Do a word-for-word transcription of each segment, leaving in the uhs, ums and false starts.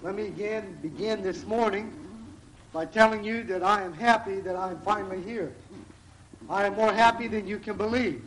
Let me again begin this morning by telling you that I am happy that I am finally here. I am more happy than you can believe.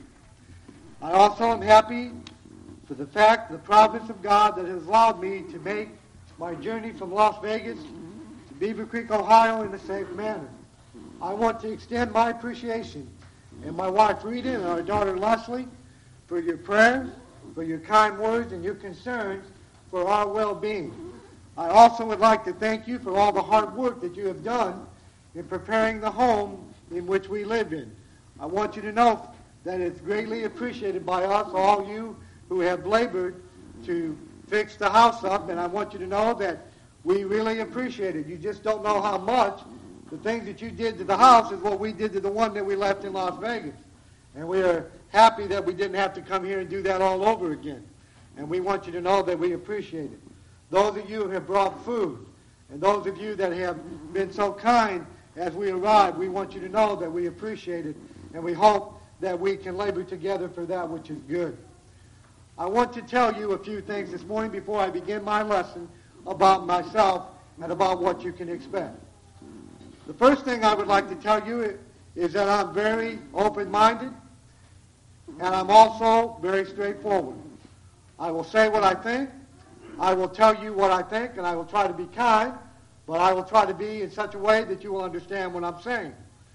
I also am happy for the fact, the providence of God that has allowed me to make my journey from Las Vegas to Beaver Creek, Ohio in a safe manner. I want to extend my appreciation and my wife Rita and our daughter Leslie for your prayers, for your kind words, and your concerns for our well-being. I also would like to thank you for all the hard work that you have done in preparing the home in which we live in. I want you to know that it's greatly appreciated by us, all you who have labored to fix the house up, and I want you to know that we really appreciate it. You just don't know how much the things that you did to the house is what we did to the one that we left in Las Vegas. And we are happy that we didn't have to come here and do that all over again. And we want you to know that we appreciate it. Those of you who have brought food, and those of you that have been so kind as we arrived, we want you to know that we appreciate it, and we hope that we can labor together for that which is good. I want to tell you a few things this morning before I begin my lesson about myself and about what you can expect. The first thing I would like to tell you is that I'm very open-minded, and I'm also very straightforward. I will say what I think, I will tell you what I think, and I will try to be kind, but I will try to be in such a way that you will understand what I'm saying.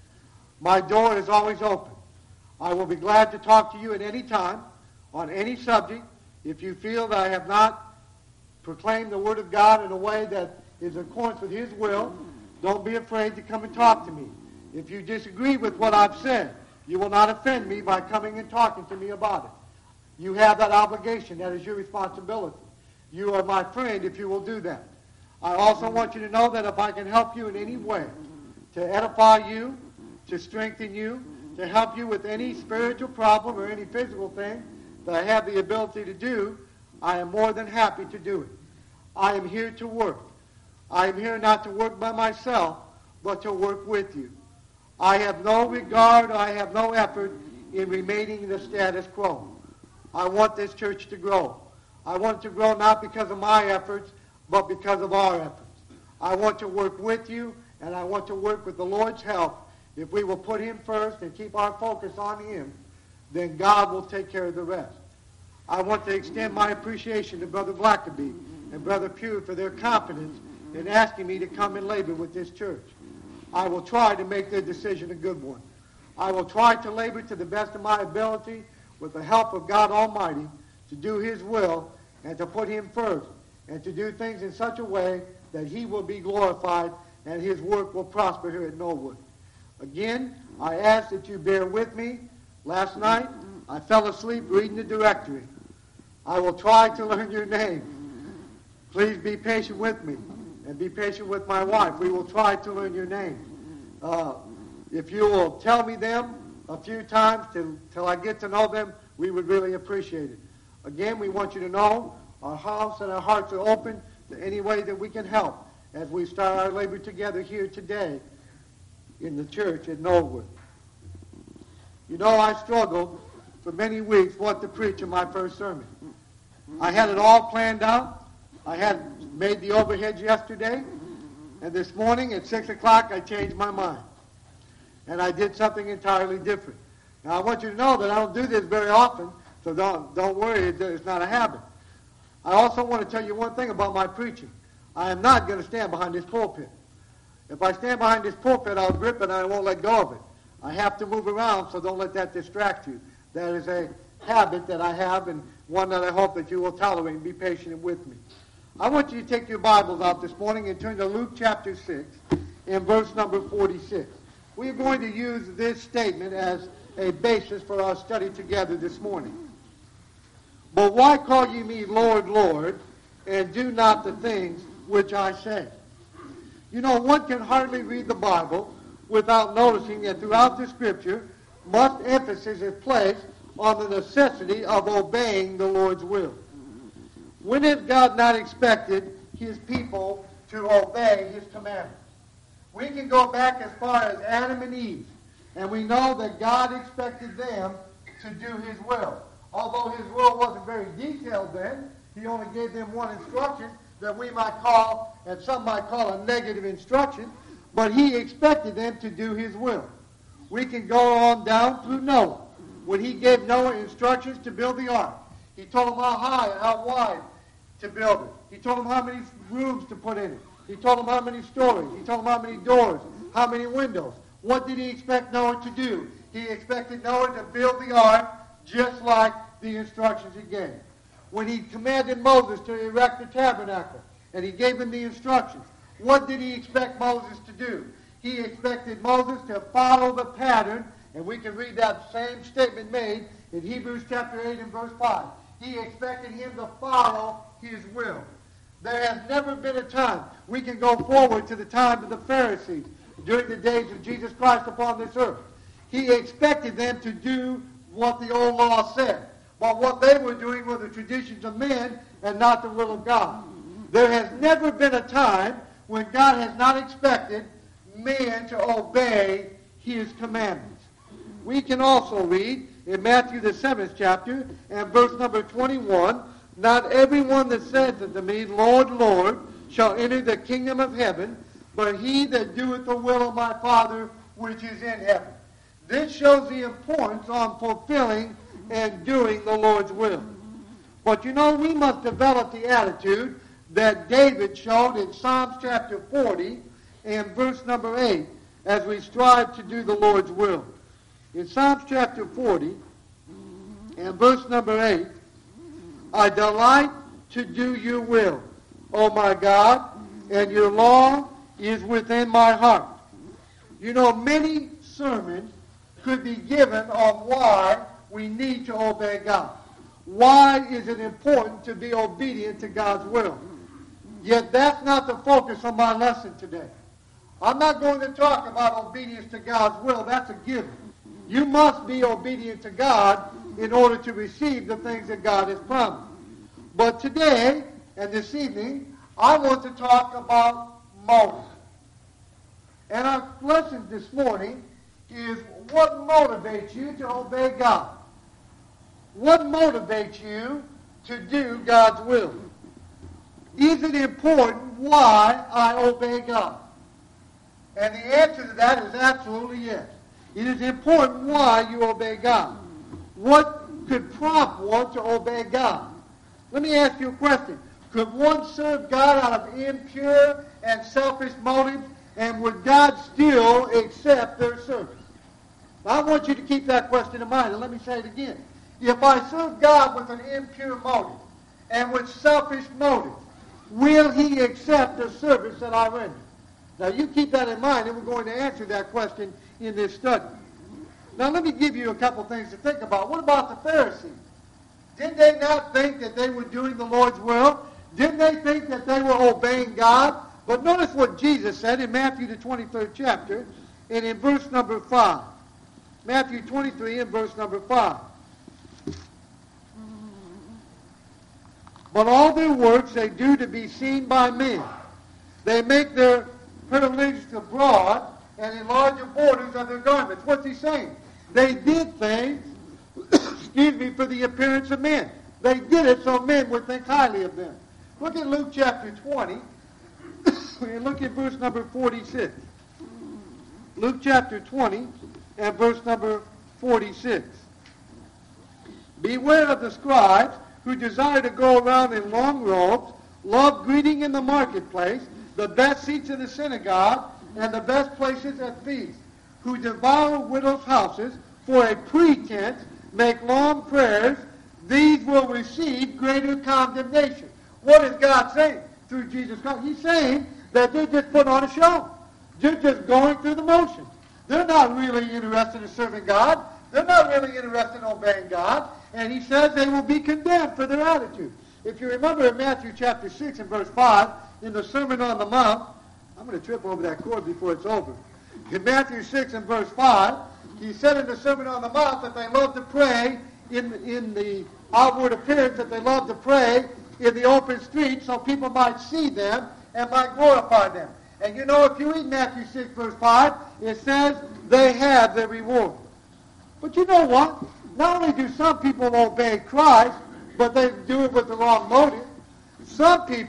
My door is always open. I will be glad to talk to you at any time on any subject. If you feel that I have not proclaimed the Word of God in a way that is in accordance with His will, don't be afraid to come and talk to me. If you disagree with what I've said, you will not offend me by coming and talking to me about it. You have that obligation. That is your responsibility. You are my friend if you will do that. I also want you to know that if I can help you in any way to edify you, to strengthen you, to help you with any spiritual problem or any physical thing that I have the ability to do, I am more than happy to do it. I am here to work. I am here not to work by myself, but to work with you. I have no regard, I have no effort in remaining the status quo. I want this church to grow. I want it to grow not because of my efforts, but because of our efforts. I want to work with you, and I want to work with the Lord's help. If we will put Him first and keep our focus on Him, then God will take care of the rest. I want to extend my appreciation to Brother Blackaby and Brother Pugh for their confidence in asking me to come and labor with this church. I will try to make their decision a good one. I will try to labor to the best of my ability with the help of God Almighty to do His will and to put Him first and to do things in such a way that He will be glorified and His work will prosper here at Norwood. Again, I ask that you bear with me. Last night, I fell asleep reading the directory. I will try to learn your name. Please be patient with me and be patient with my wife. We will try to learn your name. Uh, if you will tell me them a few times till, till I get to know them, we would really appreciate it. Again, we want you to know our house and our hearts are open to any way that we can help as we start our labor together here today in the church at Norwood. You know, I struggled for many weeks what to preach in my first sermon. I had it all planned out. I had made the overheads yesterday, and this morning at six o'clock I changed my mind. And I did something entirely different. Now, I want you to know that I don't do this very often, so don't, don't worry, it's not a habit. I also want to tell you one thing about my preaching. I am not going to stand behind this pulpit. If I stand behind this pulpit, I'll grip it and I won't let go of it. I have to move around, so don't let that distract you. That is a habit that I have and one that I hope that you will tolerate and be patient with me. I want you to take your Bibles out this morning and turn to Luke chapter six and verse number forty-six. We are going to use this statement as a basis for our study together this morning. But why call ye me Lord, Lord, and do not the things which I say? You know, one can hardly read the Bible without noticing that throughout the Scripture, much emphasis is placed on the necessity of obeying the Lord's will. When has God not expected His people to obey His commandments? We can go back as far as Adam and Eve, and we know that God expected them to do His will. Although His will wasn't very detailed then, He only gave them one instruction, that we might call, and some might call a negative instruction, but he expected them to do his will. We can go on down through Noah. When he gave Noah instructions to build the ark, he told him how high and how wide to build it. He told him how many rooms to put in it. He told him how many stories. He told him how many doors, how many windows. What did he expect Noah to do? He expected Noah to build the ark just like the instructions he gave. When he commanded Moses to erect the tabernacle, and he gave him the instructions, what did he expect Moses to do? He expected Moses to follow the pattern, and we can read that same statement made in Hebrews chapter eight and verse five. He expected him to follow his will. There has never been a time. We can go forward to the time of the Pharisees during the days of Jesus Christ upon this earth. He expected them to do what the old law said. But what they were doing were the traditions of men and not the will of God. There has never been a time when God has not expected men to obey his commandments. We can also read in Matthew the seventh chapter and verse number twenty-one, "Not everyone that saith unto me, Lord, Lord, shall enter the kingdom of heaven, but he that doeth the will of my Father which is in heaven." This shows the importance on fulfilling and doing the Lord's will. But you know, we must develop the attitude that David showed in Psalms chapter forty and verse number eight as we strive to do the Lord's will. In Psalms chapter forty and verse number eight, "I delight to do your will, O my God, and your law is within my heart." You know, many sermons could be given on why we need to obey God. Why is it important to be obedient to God's will? Yet that's not the focus of my lesson today. I'm not going to talk about obedience to God's will. That's a given. You must be obedient to God in order to receive the things that God has promised. But today and this evening, I want to talk about Moses. And our lesson this morning is what motivates you to obey God. What motivates you to do God's will? Is it important why I obey God? And the answer to that is absolutely yes. It is important why you obey God. What could prompt one to obey God? Let me ask you a question. Could one serve God out of impure and selfish motives, and would God still accept their service? Now, I want you to keep that question in mind, and let me say it again. If I serve God with an impure motive and with selfish motives, will he accept the service that I render? Now, you keep that in mind, and we're going to answer that question in this study. Now, let me give you a couple things to think about. What about the Pharisees? Did they not think that they were doing the Lord's will? Didn't they think that they were obeying God? But notice what Jesus said in Matthew the twenty-third chapter and in verse number five. Matthew twenty-three and verse number five. "But all their works they do to be seen by men. They make their privileges abroad and enlarge the borders of their garments." What's he saying? They did things, excuse me, for the appearance of men. They did it so men would think highly of them. Look at Luke chapter twenty, and look at verse number forty-six. Luke chapter twenty and verse number forty-six. "Beware of the scribes who desire to go around in long robes, love greeting in the marketplace, the best seats in the synagogue, and the best places at feasts, who devour widows' houses for a pretense, make long prayers. These will receive greater condemnation." What is God saying through Jesus Christ? He's saying that they're just putting on a show. They're just going through the motions. They're not really interested in serving God. They're not really interested in obeying God. And he says they will be condemned for their attitude. If you remember in Matthew chapter six and verse five, in the Sermon on the Mount, I'm going to trip over that cord before it's over. In Matthew six and verse five, he said in the Sermon on the Mount that they love to pray in, in the outward appearance, that they love to pray in the open street so people might see them and might glorify them. And you know, if you read Matthew six verse five, it says they have their reward. But you know what? Not only do some people obey Christ, but they do it with the wrong motive. Some people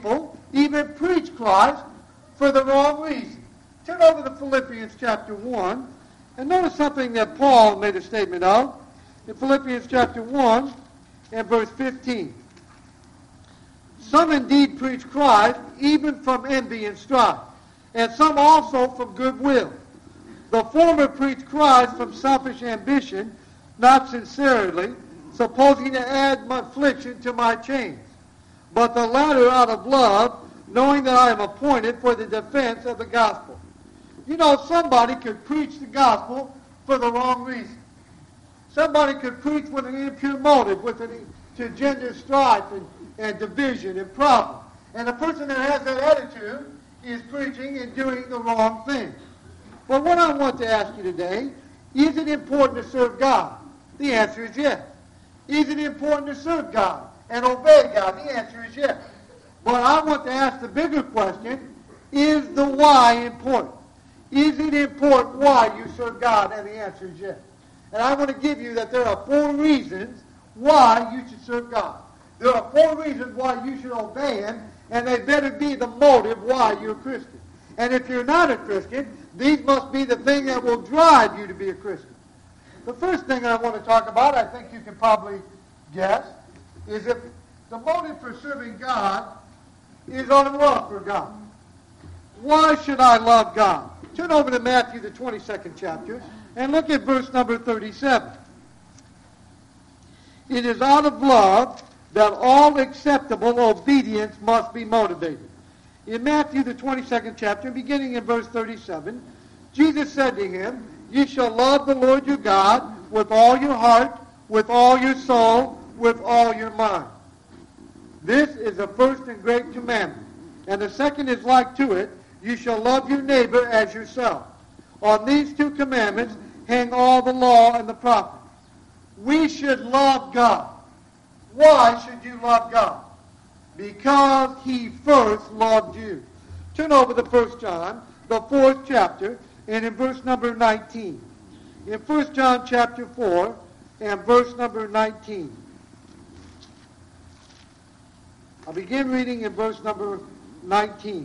even preach Christ for the wrong reason. Turn over to Philippians chapter one, and notice something that Paul made a statement of in Philippians chapter one and verse fifteen. Some indeed preach Christ even from envy and strife, and some also from goodwill. The former preach Christ from selfish ambition, not sincerely, supposing to add my affliction to my chains. But the latter out of love, knowing that I am appointed for the defense of the gospel. You know, somebody could preach the gospel for the wrong reason. Somebody could preach with an impure motive, with an, to gender strife and, and division and problem. And the person that has that attitude is preaching and doing the wrong thing. But what I want to ask you today, is it important to serve God? The answer is yes. Is it important to serve God and obey God? The answer is yes. But I want to ask the bigger question, is the why important? Is it important why you serve God? And the answer is yes. And I want to give you that there are four reasons why you should serve God. There are four reasons why you should obey Him, and they better be the motive why you're a Christian. And if you're not a Christian, these must be the thing that will drive you to be a Christian. The first thing I want to talk about, I think you can probably guess, is if the motive for serving God is on love for God. Why should I love God? Turn over to Matthew, the twenty-second chapter, and look at verse number thirty-seven. It is out of love that all acceptable obedience must be motivated. In Matthew, the twenty-second chapter, beginning in verse thirty-seven, Jesus said to him, "You shall love the Lord your God with all your heart, with all your soul, with all your mind. This is the first and great commandment. And the second is like to it, you shall love your neighbor as yourself. On these two commandments hang all the law and the prophets." We should love God. Why should you love God? Because He first loved you. Turn over to First John, the fourth chapter, and in verse number nineteen. In First John chapter four and verse number nineteen. I'll begin reading in verse number nineteen.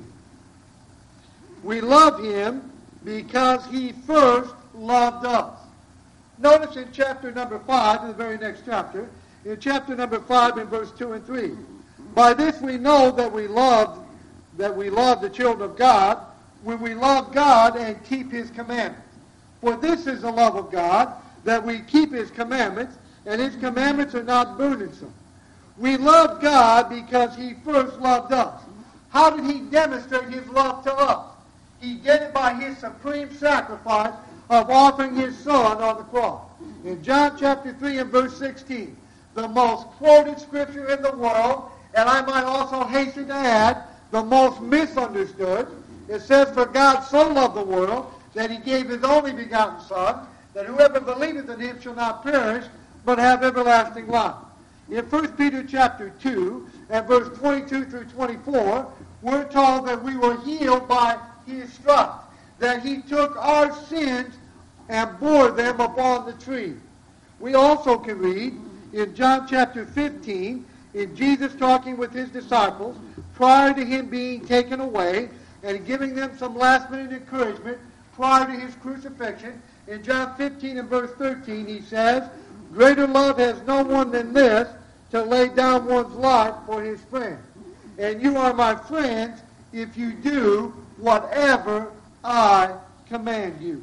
We love Him because He first loved us. Notice in chapter number five, in the very next chapter, in chapter number five in verse two and three. By this we know that we love, that we love the children of God, when we love God and keep His commandments. For this is the love of God, that we keep His commandments, and His commandments are not burdensome. We love God because He first loved us. How did He demonstrate His love to us? He did it by His supreme sacrifice of offering His Son on the cross. In John chapter three and verse sixteen, the most quoted scripture in the world, and I might also hasten to add, the most misunderstood. It says, "For God so loved the world that He gave His only begotten Son, that whoever believeth in Him shall not perish, but have everlasting life." In First Peter chapter two and verse twenty-two through twenty-four, we're told that we were healed by His stripes, that He took our sins and bore them upon the tree. We also can read in John chapter fifteen, in Jesus talking with His disciples, prior to Him being taken away, and giving them some last-minute encouragement prior to His crucifixion. In John fifteen and verse thirteen, He says, "Greater love has no one than this, to lay down one's life for his friends. And you are my friends if you do whatever I command you."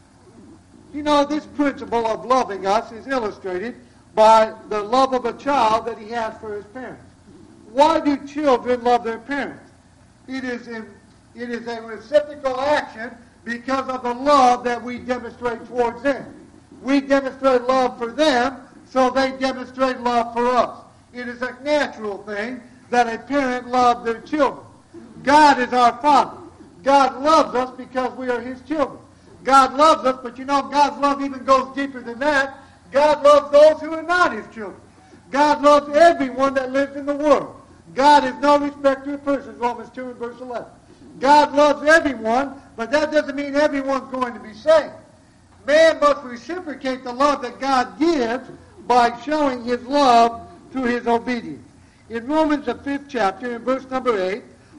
You know, this principle of loving us is illustrated by the love of a child that he has for his parents. Why do children love their parents? It is, in, it is a reciprocal action because of the love that we demonstrate towards them. We demonstrate love for them, so they demonstrate love for us. It is a natural thing that a parent loves their children. God is our Father. God loves us because we are His children. God loves us, but you know, God's love even goes deeper than that. God loves those who are not His children. God loves everyone that lives in the world. God is no respecter of persons, Romans two and verse eleven. God loves everyone, but that doesn't mean everyone's going to be saved. Man must reciprocate the love that God gives by showing His love through His obedience. In Romans, the fifth chapter, in verse number eight,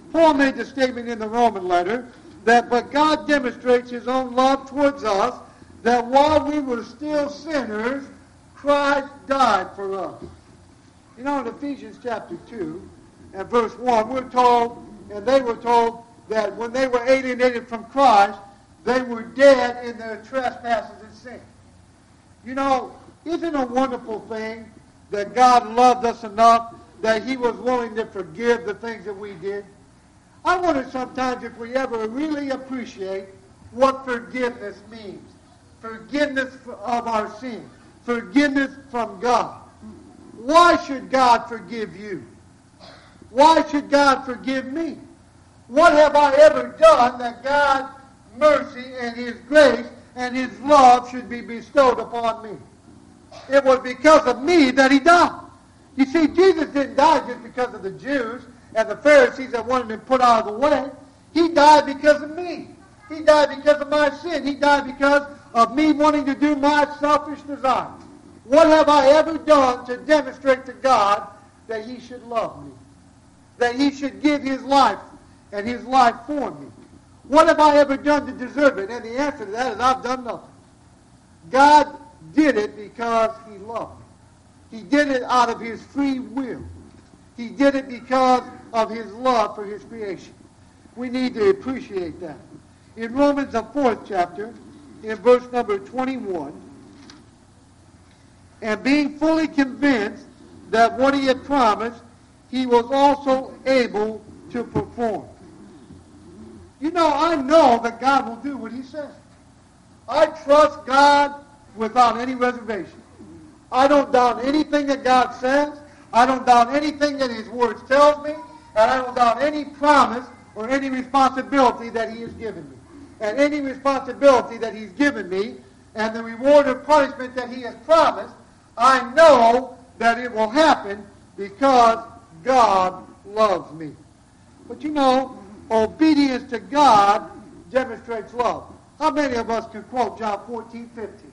Paul made the statement in the Roman letter that, but God demonstrates his own love towards us, that while we were still sinners, Christ died for us. You know, in Ephesians chapter two and verse one, we're told, and they were told, that when they were alienated from Christ, they were dead in their trespasses and sin. You know, isn't it a wonderful thing that God loved us enough that he was willing to forgive the things that we did? I wonder sometimes if we ever really appreciate what forgiveness means. Forgiveness of our sins. Forgiveness from God. Why should God forgive you? Why should God forgive me? What have I ever done that God's mercy and his grace and his love should be bestowed upon me? It was because of me that he died. You see, Jesus didn't die just because of the Jews and the Pharisees that wanted him put out of the way. He died because of me. He died because of my sin. He died because of me wanting to do my selfish desires. What have I ever done to demonstrate to God that he should love me? That he should give his life and his life for me? What have I ever done to deserve it? And the answer to that is I've done nothing. God did it because he loved me. He did it out of his free will. He did it because of his love for his creation. We need to appreciate that. In Romans, the fourth chapter, in verse number twenty-one, and being fully convinced that what he had promised, he was also able to perform. You know, I know that God will do what he says. I trust God without any reservation. I don't doubt anything that God says. I don't doubt anything that his words tells me. And I don't doubt any promise or any responsibility that he has given me. And any responsibility that he's given me and the reward or punishment that he has promised, I know that it will happen because God loves me. But you know, obedience to God demonstrates love. How many of us can quote John fourteen fifteen?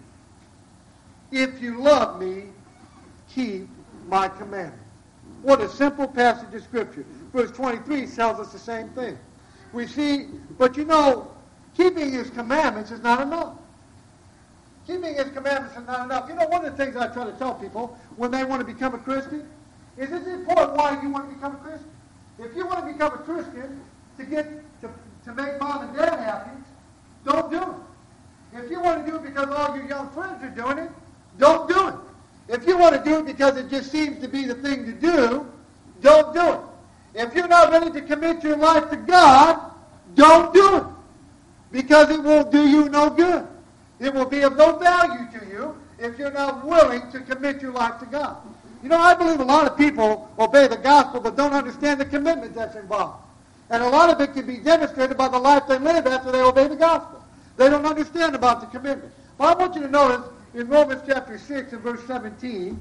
If you love me, keep my commandments. What a simple passage of Scripture. Verse twenty-three tells us the same thing. We see, but you know, keeping his commandments is not enough. Keeping his commandments is not enough. You know, one of the things I try to tell people when they want to become a Christian is it's important why you want to become a Christian. If you want to become a Christian to get to, to make mom and dad happy, don't do it. If you want to do it because all your young friends are doing it, don't do it. If you want to do it because it just seems to be the thing to do, don't do it. If you're not ready to commit your life to God, don't do it. Because it will do you no good. It will be of no value to you if you're not willing to commit your life to God. You know, I believe a lot of people obey the gospel but don't understand the commitment that's involved. And a lot of it can be demonstrated by the life they live after they obey the gospel. They don't understand about the commitment. But I want you to notice in Romans chapter six and verse seventeen,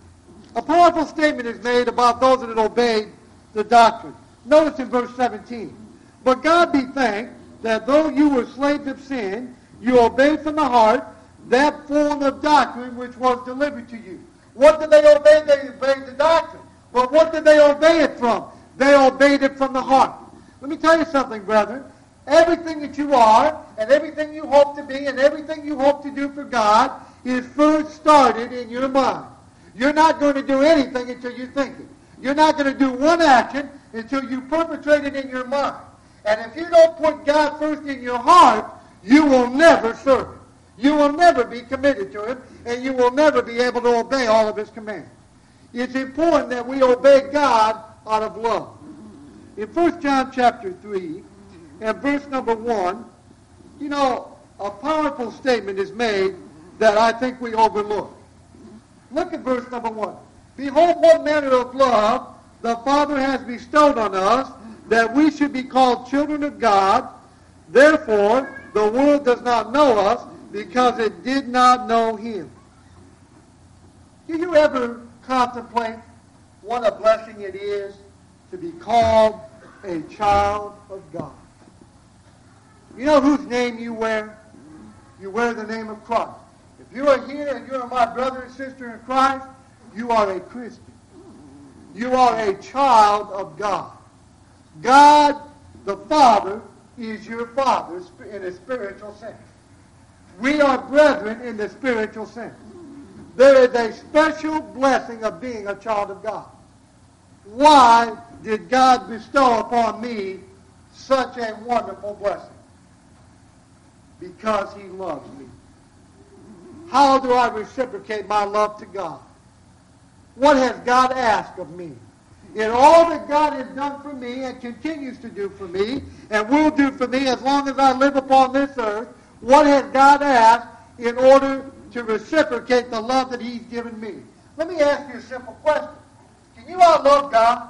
a powerful statement is made about those that had obeyed the doctrine. Notice in verse seventeen, but God be thanked that though you were slaves of sin, you obeyed from the heart that form of doctrine which was delivered to you. What did they obey? They obeyed the doctrine. But what did they obey it from? They obeyed it from the heart. Let me tell you something, brethren. Everything that you are, and everything you hope to be, and everything you hope to do for God is first started in your mind. You're not going to do anything until you think it. You're not going to do one action until you perpetrate it in your mind. And if you don't put God first in your heart, you will never serve him. You will never be committed to him, and you will never be able to obey all of his commands. It's important that we obey God out of love. In First John chapter three, and verse number one, you know, a powerful statement is made that I think we overlook. Look at verse number one. Behold, what manner of love the Father has bestowed on us, that we should be called children of God. Therefore, the world does not know us, because it did not know him. Do you ever contemplate what a blessing it is to be called a child of God? You know whose name you wear? You wear the name of Christ. If you are here and you are my brother and sister in Christ, you are a Christian. You are a child of God. God the Father is your Father in a spiritual sense. We are brethren in the spiritual sense. There is a special blessing of being a child of God. Why did God bestow upon me such a wonderful blessing? Because he loves me. How do I reciprocate my love to God? What has God asked of me? In all that God has done for me and continues to do for me and will do for me as long as I live upon this earth, what has God asked in order to reciprocate the love that he's given me? Let me ask you a simple question. Can you outlove God?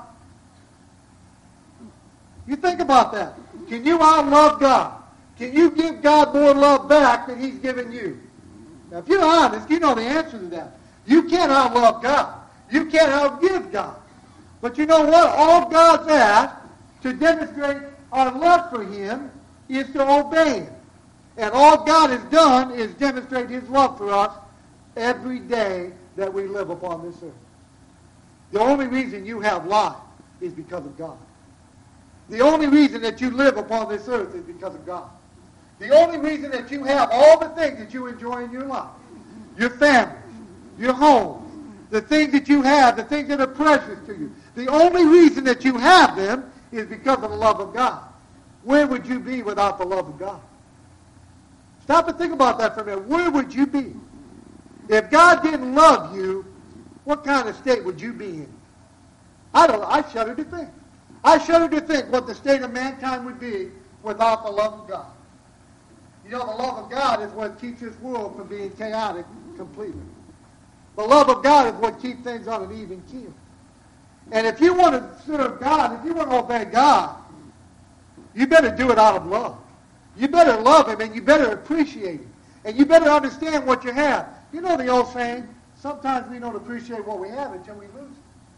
You think about that. Can you outlove God? Can you give God more love back than he's given you? Now, if you're honest, you know the answer to that. You can't outlove God. You can't outgive God. But you know what? All God's asked to demonstrate our love for him is to obey him. And all God has done is demonstrate his love for us every day that we live upon this earth. The only reason you have life is because of God. The only reason that you live upon this earth is because of God. The only reason that you have all the things that you enjoy in your life, your family, your home, the things that you have, the things that are precious to you, the only reason that you have them is because of the love of God. Where would you be without the love of God? Stop and think about that for a minute. Where would you be? If God didn't love you, what kind of state would you be in? I don't I shudder to think. I shudder to think what the state of mankind would be without the love of God. You know, the love of God is what keeps this world from being chaotic completely. The love of God is what keeps things on an even keel. And if you want to serve God, if you want to obey God, you better do it out of love. You better love him and you better appreciate him. And you better understand what you have. You know the old saying, sometimes we don't appreciate what we have until we lose it.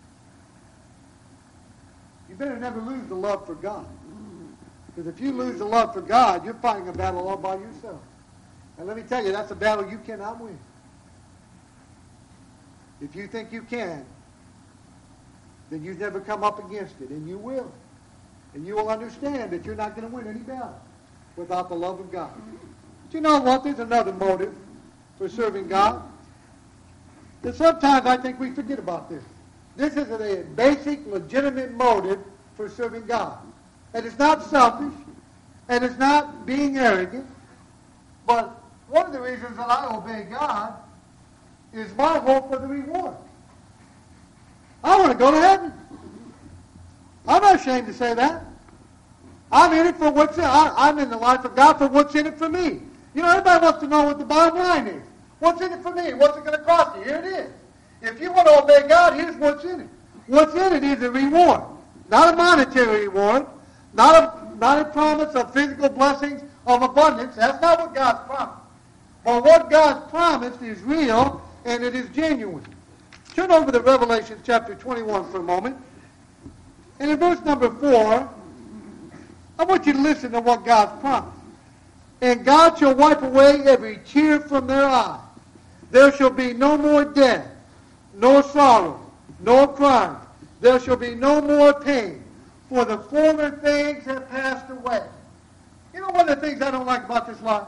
You better never lose the love for God. Because if you lose the love for God, you're fighting a battle all by yourself. And let me tell you, that's a battle you cannot win. If you think you can, then you've never come up against it, and you will. And you will understand that you're not going to win any battle without the love of God. But you know what? There's another motive for serving God. And sometimes I think we forget about this. This is a basic, legitimate motive for serving God. And it's not selfish, and it's not being arrogant, but one of the reasons that I obey God is my hope for the reward. I want to go to heaven. I'm not ashamed to say that. I'm in it for what's in, I, I'm in the life of God for what's in it for me. You know, everybody wants to know what the bottom line is. What's in it for me? What's it going to cost you? Here it is. If you want to obey God, here's what's in it. What's in it is a reward. Not a monetary reward. Not a, not a promise of physical blessings of abundance. That's not what God's promised. But what God's promised is real and it is genuine. Turn over to Revelation chapter twenty-one for a moment. And in verse number four, I want you to listen to what God's promised. And God shall wipe away every tear from their eye. There shall be no more death, no sorrow, no crying. There shall be no more pain, for the former things have passed away. You know one of the things I don't like about this life?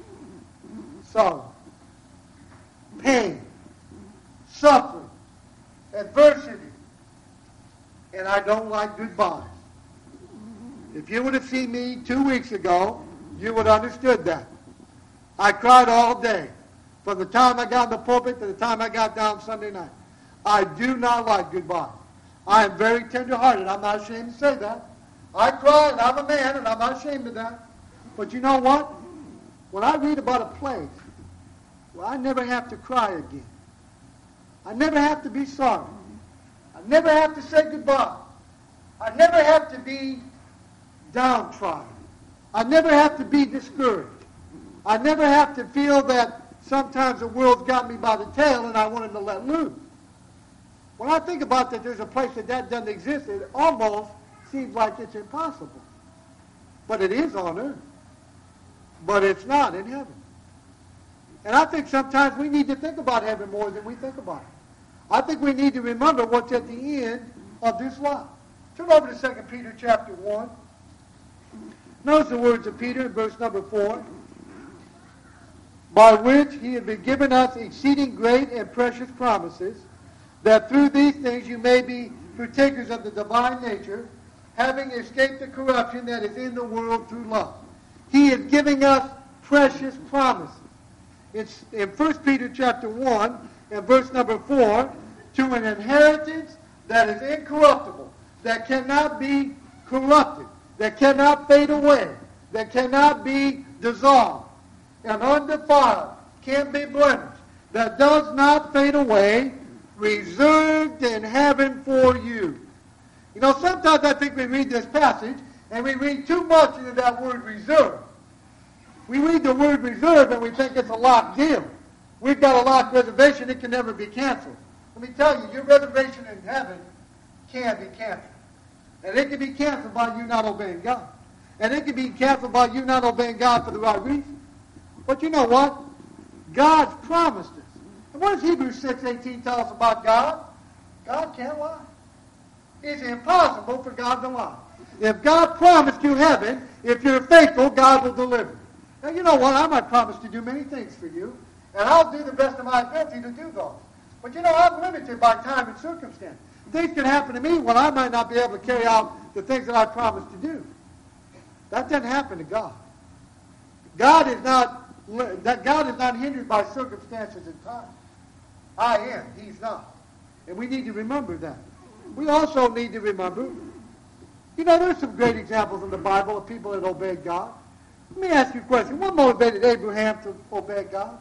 Sorrow, pain, suffering, adversity, and I don't like goodbyes. If you would have seen me two weeks ago, you would have understood that. I cried all day, from the time I got in the pulpit to the time I got down Sunday night. I do not like goodbyes. I am very tender-hearted. I'm not ashamed to say that. I cry, and I'm a man, and I'm not ashamed of that. But you know what? When I read about a place where I never have to cry again, I never have to be sorry, I never have to say goodbye, I never have to be downtrodden, I never have to be discouraged, I never have to feel that sometimes the world's got me by the tail and I wanted to let loose. When I think about that there's a place that that doesn't exist, it almost seems like it's impossible. But it is on earth. But it's not in heaven. And I think sometimes we need to think about heaven more than we think about it. I think we need to remember what's at the end of this life. Turn over to Second Peter chapter one. Notice the words of Peter in verse number four. By which he had been given us exceeding great and precious promises, that through these things you may be partakers of the divine nature, having escaped the corruption that is in the world through lust. He is giving us precious promises. It's in First Peter chapter one and verse number four, to an inheritance that is incorruptible, that cannot be corrupted, that cannot fade away, that cannot be dissolved, and undefiled, can be blemished, that does not fade away, reserved in heaven for you. You know, sometimes I think we read this passage, and we read too much into that word reserved. We read the word reserved, and we think it's a locked deal. We've got a locked reservation, it can never be canceled. Let me tell you, your reservation in heaven can be canceled. And it can be canceled by you not obeying God. And it can be canceled by you not obeying God for the right reason. But you know what? God's promised us. And what does Hebrews six eighteen tell us about God? God can't lie. It's impossible for God to lie. If God promised you heaven, if you're faithful, God will deliver. Now, you know what? I might promise to do many things for you, and I'll do the best of my ability to do those. But, you know, I'm limited by time and circumstance. Things can happen to me when I might not be able to carry out the things that I promised to do. That doesn't happen to God. God is not that God is not hindered by circumstances and time. I am. He's not. And we need to remember that. We also need to remember, you know, there's some great examples in the Bible of people that obeyed God. Let me ask you a question. What motivated Abraham to obey God?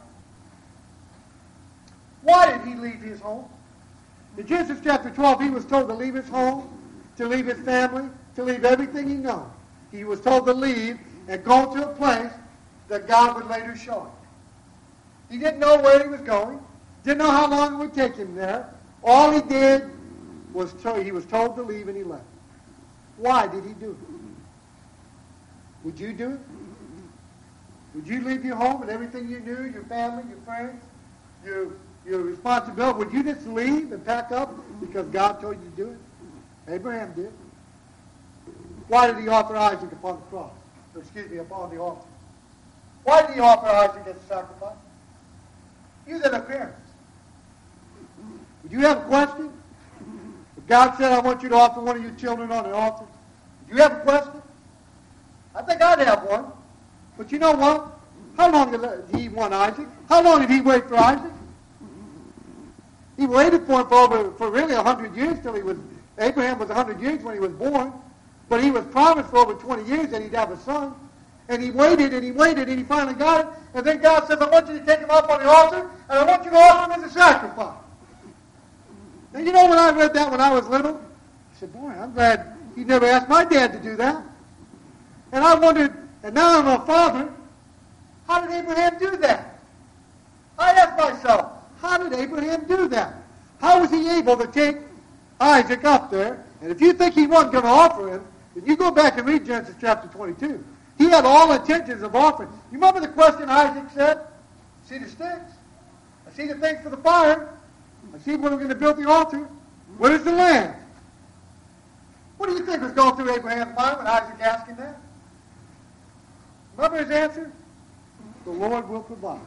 Why did he leave his home? In Genesis chapter twelve, he was told to leave his home, to leave his family, to leave everything he knew. He was told to leave and go to a place that God would later show him. He didn't know where he was going, didn't know how long it would take him there. All he did was to, he was told to leave and he left. Why did he do it? Would you do it? Would you leave your home and everything you knew, your family, your friends, your, your responsibility? Would you just leave and pack up because God told you to do it? Abraham did. Why did he offer Isaac upon the cross? Or, excuse me, upon the altar? Why did he offer Isaac as a sacrifice? Use an appearance. Would you have a question? If God said, I want you to offer one of your children on an altar, do you have a question? I think I'd have one. But you know what? How long did he want Isaac? How long did he wait for Isaac? He waited for him for, over, for really a hundred years till he was, Abraham was a hundred years when he was born. But he was promised for over twenty years that he'd have a son. And he waited and he waited and he finally got it. And then God says, I want you to take him up on the altar and I want you to offer him as a sacrifice. And you know when I read that when I was little? I said, boy, I'm glad he never asked my dad to do that. And I wondered, and now I'm a father, how did Abraham do that? I asked myself, how did Abraham do that? How was he able to take Isaac up there? And if you think he wasn't going to offer him, then you go back and read Genesis chapter twenty-two. He had all intentions of offering. You remember the question Isaac said? I see the sticks. I see the things for the fire. I see where we're going to build the altar. Where's the land? What do you think was going through Abraham's mind when Isaac asked him that? Remember his answer? The Lord will provide.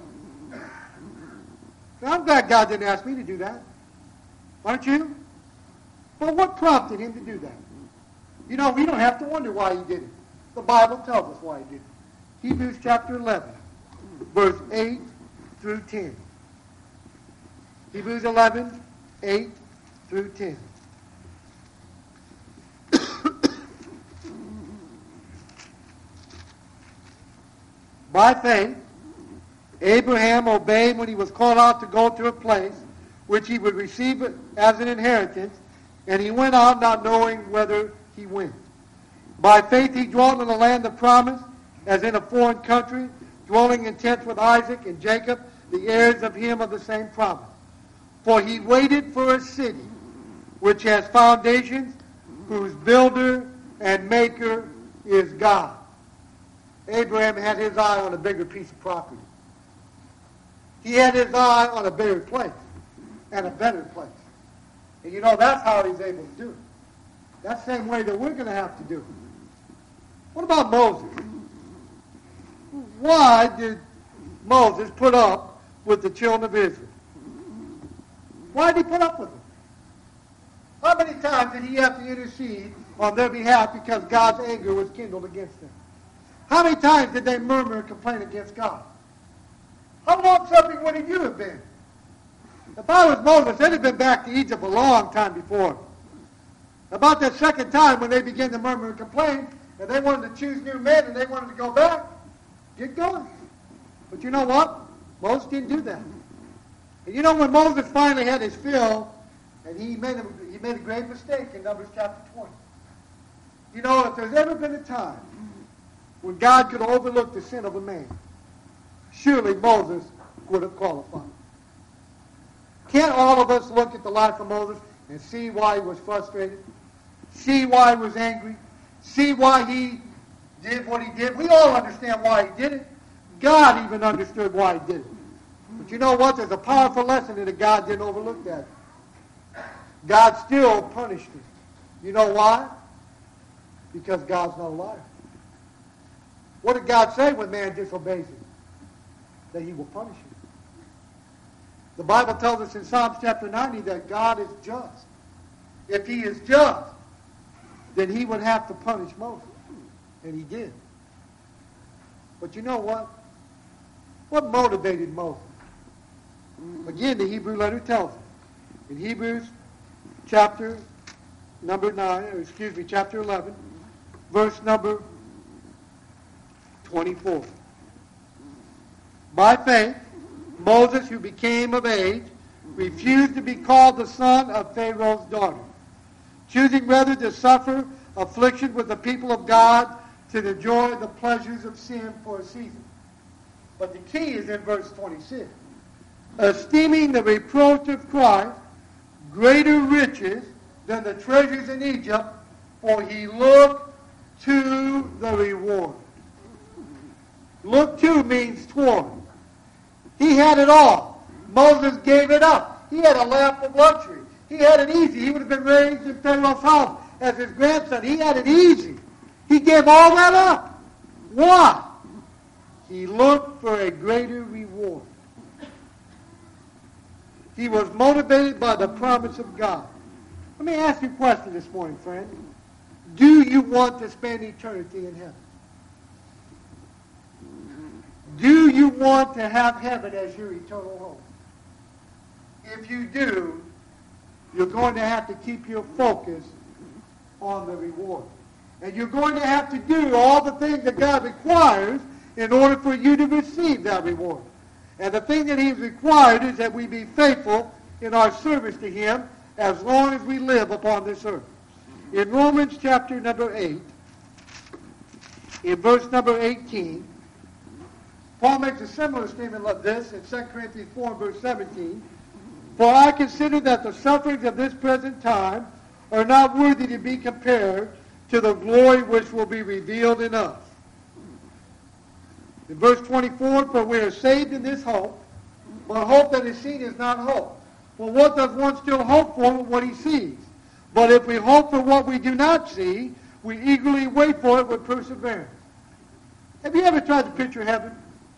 Now, I'm glad God didn't ask me to do that. Aren't you? But what prompted him to do that? You know, we don't have to wonder why he did it. The Bible tells us why he did it. Hebrews chapter eleven, verse eight through ten. Hebrews eleven, eight through ten. By faith, Abraham obeyed when he was called out to go to a place which he would receive as an inheritance, and he went out not knowing whither he went. By faith he dwelt in the land of promise, as in a foreign country, dwelling in tents with Isaac and Jacob, the heirs of him of the same promise. For he waited for a city which has foundations, whose builder and maker is God. Abraham had his eye on a bigger piece of property. He had his eye on a bigger place and a better place. And you know, that's how he's able to do it. that same way that we're going to have to do. What about Moses? Why did Moses put up with the children of Israel? Why did he put up with them? How many times did he have to intercede on their behalf because God's anger was kindled against them? How many times did they murmur and complain against God? How long-suffering would you have been? If I was Moses, they'd have been back to Egypt a long time before. About that second time when they began to murmur and complain, and they wanted to choose new men and they wanted to go back, get going. But you know what? Moses didn't do that. And you know when Moses finally had his fill, and he made a, he made a great mistake in Numbers chapter twenty. You know, if there's ever been a time when God could overlook the sin of a man, surely Moses would have qualified. Can't all of us look at the life of Moses and see why he was frustrated, see why he was angry, see why he did what he did? We all understand why he did it. God even understood why he did it. But you know what? There's a powerful lesson in it. God didn't overlook that. God still punished him. You know why? Because God's not a liar. What did God say when man disobeys him? That he will punish him. The Bible tells us in Psalms chapter ninety that God is just. If he is just, then he would have to punish Moses. And he did. But you know what? What motivated Moses? Again, the Hebrew letter tells us. In Hebrews chapter number nine, or excuse me, chapter eleven, verse number twenty-four. By faith, Moses, who became of age, refused to be called the son of Pharaoh's daughter, choosing rather to suffer affliction with the people of God to enjoy the pleasures of sin for a season. But the key is in verse twenty-six. Esteeming the reproach of Christ greater riches than the treasures in Egypt, for he looked to the reward. Look to means toward. He had it all. Moses gave it up. He had a lap of luxury. He had it easy. He would have been raised in Pharaoh's house as his grandson. He had it easy. He gave all that up. Why? He looked for a greater reward. He was motivated by the promise of God. Let me ask you a question this morning, friend. Do you want to spend eternity in heaven? Do you want to have heaven as your eternal home? If you do, you're going to have to keep your focus on the reward. And you're going to have to do all the things that God requires in order for you to receive that reward. And the thing that he's required is that we be faithful in our service to him as long as we live upon this earth. In Romans chapter number eight, in verse number eighteen, Paul makes a similar statement like this in Second Corinthians four, verse seventeen. For I consider that the sufferings of this present time are not worthy to be compared to the glory which will be revealed in us. In verse twenty-four, for we are saved in this hope, but hope that is seen is not hope. For what does one still hope for what he sees? But if we hope for what we do not see, we eagerly wait for it with perseverance. Have you ever tried to picture heaven?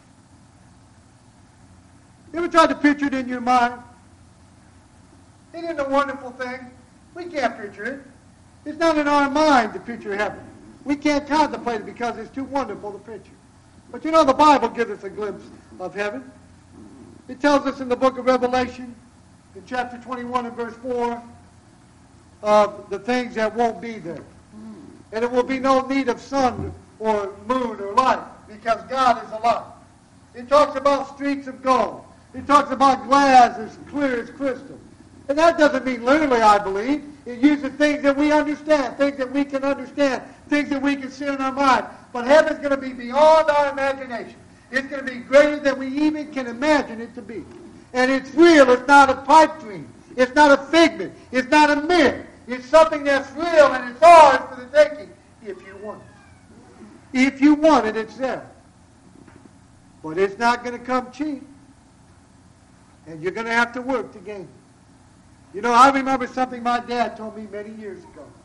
You ever tried to picture it in your mind? Isn't it a wonderful thing? We can't picture it. It's not in our mind to picture heaven. We can't contemplate it because it's too wonderful to picture. But you know, the Bible gives us a glimpse of heaven. It tells us in the book of Revelation, in chapter twenty-one and verse four, of the things that won't be there. And it will be no need of sun or moon or light, because God is a light. It talks about streets of gold. It talks about glass as clear as crystal. And that doesn't mean literally, I believe. It uses things that we understand, things that we can understand, things that we can see in our mind. But heaven's going to be beyond our imagination. It's going to be greater than we even can imagine it to be. And it's real. It's not a pipe dream. It's not a figment. It's not a myth. It's something that's real, and it's ours for the taking if you want it. If you want it, it's there. But it's not going to come cheap. And you're going to have to work to gain it. You know, I remember something my dad told me many years ago.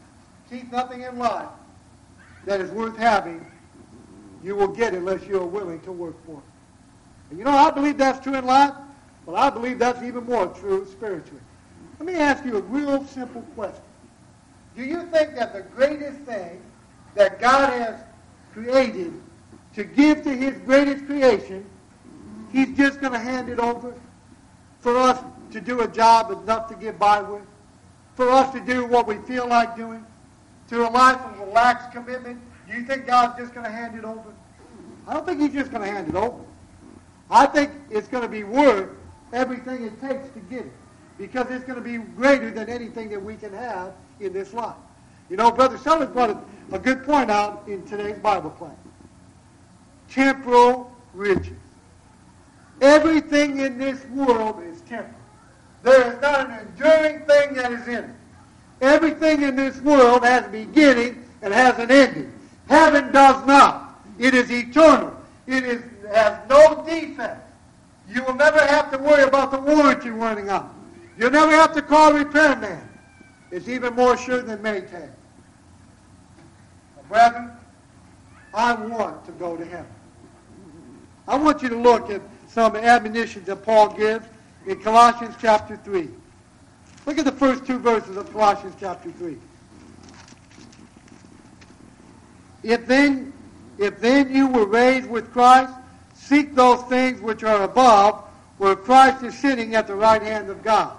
Keith, nothing in life that is worth having you will get unless you are willing to work for it. And you know, I believe that's true in life, but I believe that's even more true spiritually. Let me ask you a real simple question. Do you think that the greatest thing that God has created to give to his greatest creation, he's just going to hand it over for us to do a job enough to get by with, for us to do what we feel like doing, to a life of relaxed commitment? Do you think God's just going to hand it over? I don't think he's just going to hand it over. I think it's going to be worth everything it takes to get it, because it's going to be greater than anything that we can have in this life. You know, Brother Sellers brought a, a good point out in today's Bible class. Temporal riches. Everything in this world is temporal. There is not an enduring thing that is in it. Everything in this world has a beginning and has an ending. Heaven does not. It is eternal. It is, has no defect. You will never have to worry about the warranty running out. You'll never have to call a repairman. It's even more sure than Maytag. Brethren, I want to go to heaven. I want you to look at some admonitions that Paul gives in Colossians chapter three. Look at the first two verses of Colossians chapter three. If then, if then you were raised with Christ, seek those things which are above, where Christ is sitting at the right hand of God.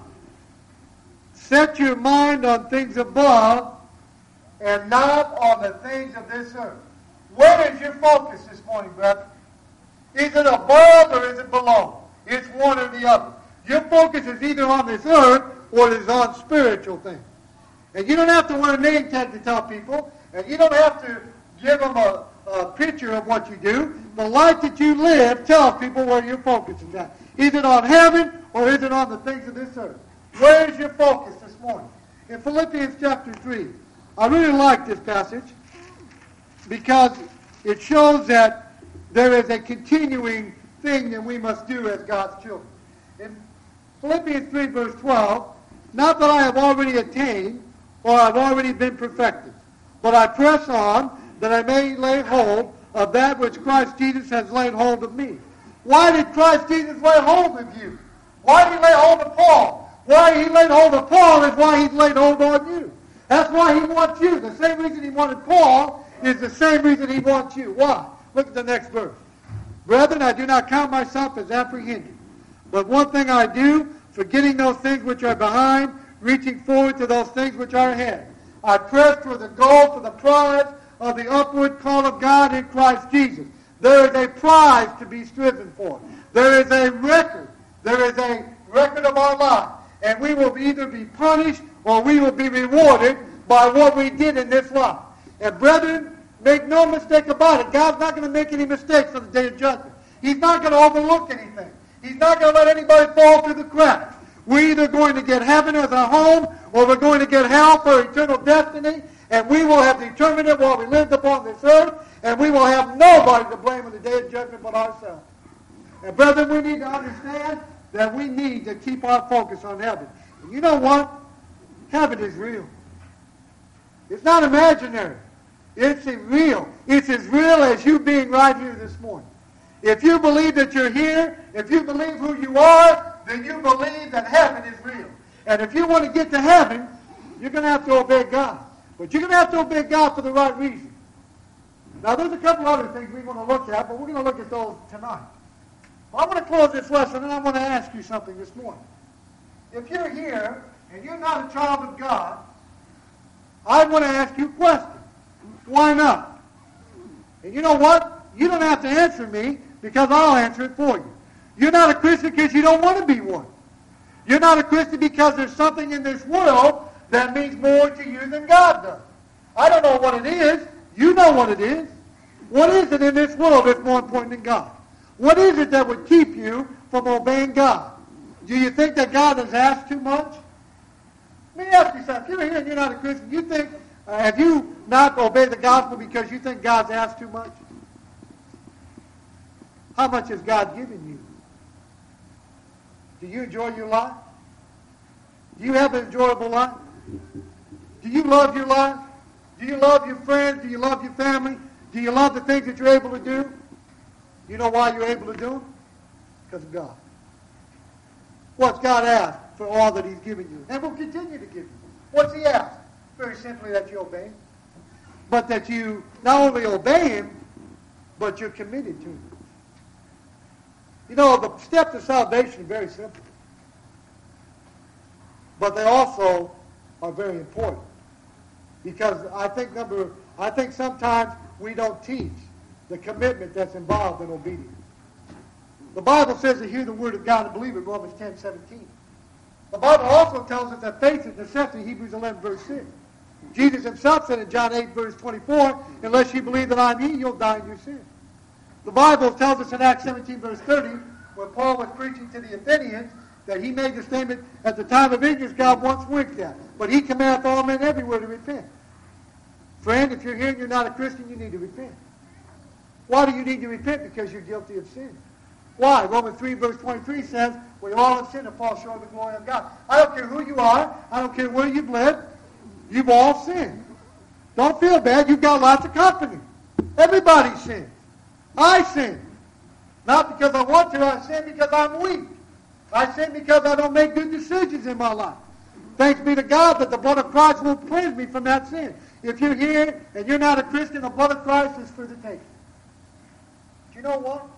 Set your mind on things above and not on the things of this earth. Where is your focus this morning, brother? Is it above or is it below? It's one or the other. Your focus is either on this earth or it is on spiritual things. And you don't have to wear a name tag to tell people, and you don't have to give them a, a picture of what you do. The life that you live tells people where your focus is at. Is it on heaven or is it on the things of this earth? Where is your focus this morning? In Philippians chapter three, I really like this passage because it shows that there is a continuing thing that we must do as God's children. In Philippians three, verse twelve, not that I have already attained or I've already been perfected, but I press on that I may lay hold of that which Christ Jesus has laid hold of me. Why did Christ Jesus lay hold of you? Why did he lay hold of Paul? Why he laid hold of Paul is why he's laid hold on you. That's why he wants you. The same reason he wanted Paul is the same reason he wants you. Why? Look at the next verse. Brethren, I do not count myself as apprehended, but one thing I do, forgetting those things which are behind, reaching forward to those things which are ahead. I press for the goal, for the prize of the upward call of God in Christ Jesus. There is a prize to be striven for. There is a record. There is a record of our life. And we will either be punished or we will be rewarded by what we did in this life. And brethren, make no mistake about it. God's not going to make any mistakes on the day of judgment. He's not going to overlook anything. He's not going to let anybody fall through the cracks. We're either going to get heaven as our home or we're going to get hell for eternal destiny. And we will have determined it while we lived upon this earth. And we will have nobody to blame on the day of judgment but ourselves. And brethren, we need to understand that we need to keep our focus on heaven. And you know what? Heaven is real. It's not imaginary. It's real. It's as real as you being right here this morning. If you believe that you're here, if you believe who you are, then you believe that heaven is real. And if you want to get to heaven, you're going to have to obey God. But you're going to have to obey God for the right reason. Now, there's a couple other things we want to look at, but we're going to look at those tonight. Well, I'm going to close this lesson, and I want to ask you something this morning. If you're here and you're not a child of God, I want to ask you a question. Why not? And you know what? You don't have to answer me because I'll answer it for you. You're not a Christian because you don't want to be one. You're not a Christian because there's something in this world that means more to you than God does. I don't know what it is. You know what it is. What is it in this world that's more important than God? What is it that would keep you from obeying God? Do you think that God has asked too much? Let me ask you something. If you're here and you're not a Christian, you think, uh, have you not obeyed the gospel because you think God's asked too much? How much has God given you? Do you enjoy your life? Do you have an enjoyable life? Do you love your life? Do you love your friends? Do you love your family? Do you love the things that you're able to do? You know why you're able to do them? Because of God. What's God asked for all that he's given you? And will continue to give you. What's he asked? Very simply that you obey him. But that you not only obey him, but you're committed to him. You know, the steps of salvation are very simple. But they also are very important. Because I think number I think sometimes we don't teach the commitment that's involved in obedience. The Bible says to hear the word of God and believe it, Romans ten seventeen. The Bible also tells us that faith is necessity, Hebrews eleven, verse six. Jesus himself said in John eight, verse twenty-four, unless you believe that I'm he, you'll die in your sin. The Bible tells us in Acts seventeen, verse thirty, when Paul was preaching to the Athenians, that he made the statement, at the time of ignorance God once winked at, but he commandeth all men everywhere to repent. Friend, if you're here and you're not a Christian, you need to repent. Why do you need to repent? Because you're guilty of sin. Why? Romans three, verse twenty-three says, we all have sinned and fall short of the glory of God. I don't care who you are. I don't care where you've lived. You've all sinned. Don't feel bad. You've got lots of company. Everybody sins. I sin. Not because I want to. I sin because I'm weak. I sin because I don't make good decisions in my life. Thanks be to God that the blood of Christ will cleanse me from that sin. If you're here and you're not a Christian, the blood of Christ is for the taking. Do you know what?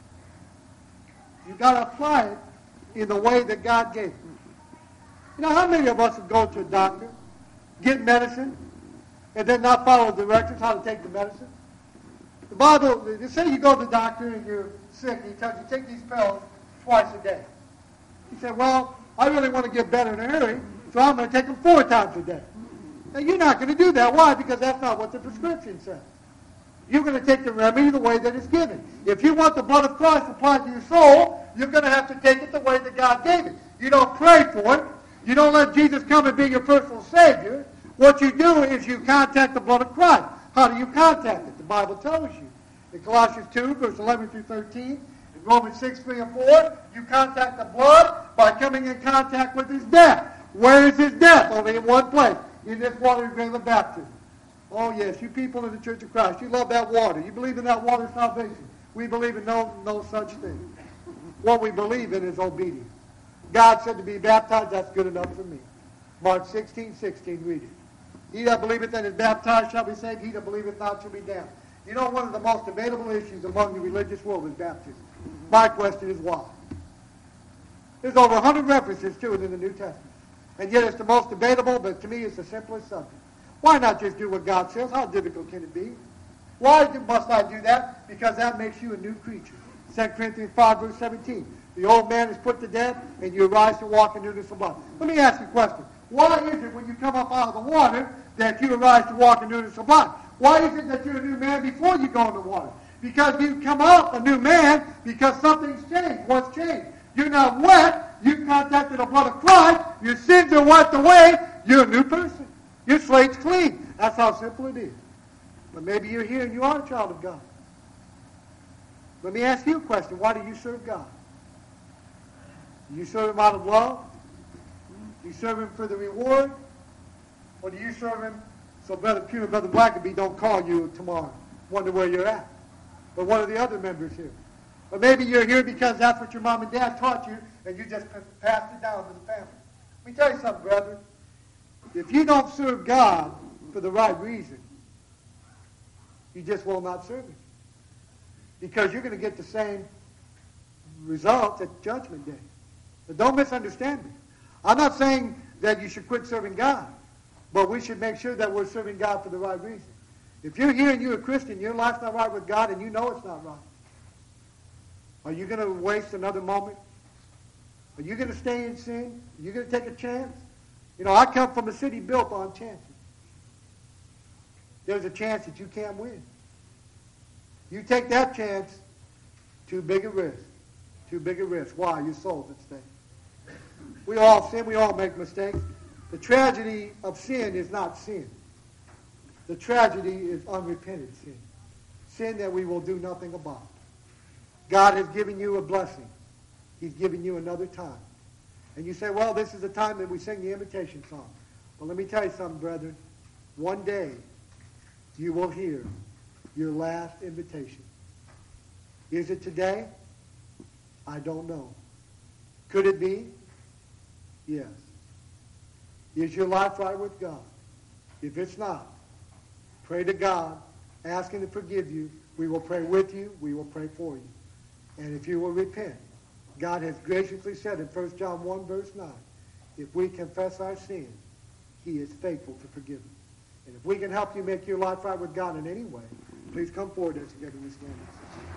You've got to apply it in the way that God gave it. You know, how many of us would go to a doctor, get medicine, and then not follow the directions how to take the medicine? The Bible, they say you go to the doctor and you're sick, and he tells you take these pills twice a day. You say, well, I really want to get better in a hurry, so I'm going to take them four times a day. Now, you're not going to do that. Why? Because that's not what the prescription says. You're going to take the remedy the way that it's given. If you want the blood of Christ applied to your soul, you're going to have to take it the way that God gave it. You don't pray for it. You don't let Jesus come and be your personal Savior. What you do is you contact the blood of Christ. How do you contact it? The Bible tells you. In Colossians two, verse eleven through thirteen, in Romans six, three and four, you contact the blood by coming in contact with his death. Where is his death? Only in one place. In this water grave of baptism. Oh, yes, you people in the Church of Christ, you love that water. You believe in that water salvation. We believe in no, no such thing. What we believe in is obedience. God said to be baptized, that's good enough for me. Mark sixteen, sixteen, read it. He that believeth and is baptized shall be saved. He that believeth not shall be damned. You know, one of the most debatable issues among the religious world is baptism. My question is why? There's over one hundred references to it in the New Testament. And yet it's the most debatable, but to me it's the simplest subject. Why not just do what God says? How difficult can it be? Why must I do that? Because that makes you a new creature. Second Corinthians five, verse seventeen. The old man is put to death, and you arise to walk in newness of life. Let me ask you a question. Why is it when you come up out of the water that you arise to walk in newness of life? Why is it that you're a new man before you go in the water? Because you come out a new man because something's changed. What's changed? You're not wet. You've contacted the blood of Christ. Your sins are wiped away. You're a new person. Your slate's clean. That's how simple it is. But maybe you're here and you are a child of God. Let me ask you a question. Why do you serve God? Do you serve him out of love? Do you serve him for the reward? Or do you serve him so Brother Pugh and Brother Blackaby don't call you tomorrow, wonder where you're at? Or one of the other members here. Or maybe you're here because that's what your mom and dad taught you, and you just passed it down to the family. Let me tell you something, brethren. If you don't serve God for the right reason, you just will not serve him. Because you're going to get the same result at Judgment Day. But don't misunderstand me. I'm not saying that you should quit serving God, but we should make sure that we're serving God for the right reason. If you're here and you're a Christian, your life's not right with God, and you know it's not right, are you going to waste another moment? Are you going to stay in sin? Are you going to take a chance? You know, I come from a city built on chances. There's a chance that you can't win. You take that chance, too big a risk. Too big a risk. Why? Your soul's at stake. We all sin. We all make mistakes. The tragedy of sin is not sin. The tragedy is unrepented sin. Sin that we will do nothing about. God has given you a blessing. He's given you another time. And you say, well, this is the time that we sing the invitation song. Well, let me tell you something, brethren. One day, you will hear your last invitation. Is it today? I don't know. Could it be? Yes. Is your life right with God? If it's not, pray to God, ask him to forgive you. We will pray with you. We will pray for you. And if you will repent, God has graciously said in First John one, verse nine, if we confess our sins, he is faithful to forgive us. And if we can help you make your life right with God in any way, please come forward as together we stand.